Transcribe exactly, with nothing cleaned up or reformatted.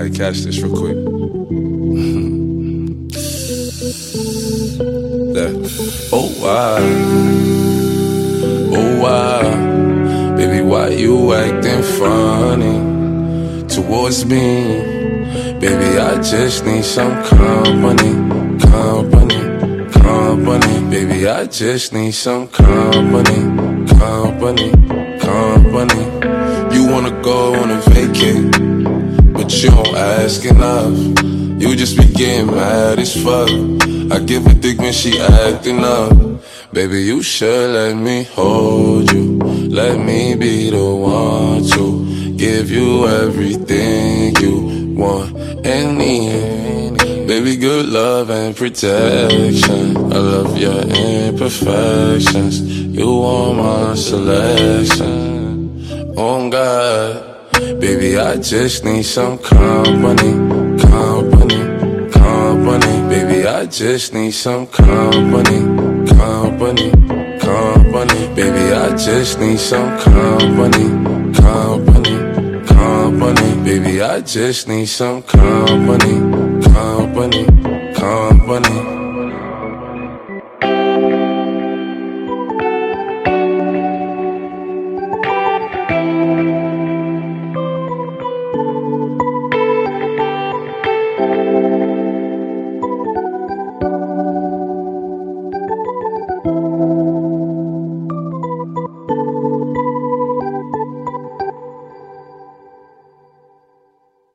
Alright, catch this real quick. That. Oh, why? Oh, why? Baby, why you acting funny towards me? Baby, I just need some company, company, company. Baby, I just need some company, company, company. You wanna go on a vacate, but you don't ask enough. You just be getting mad as fuck. I give a dick when she acting up. Baby, you should let me hold you. Let me be the one to give you everything you want and need. Baby, good love and protection. I love your imperfections. You are my selection. Oh God, baby, I just need some company, company, company. Baby, I just need some company, company, company. Baby, I just need some company, company, company. Baby, I just need some company, company.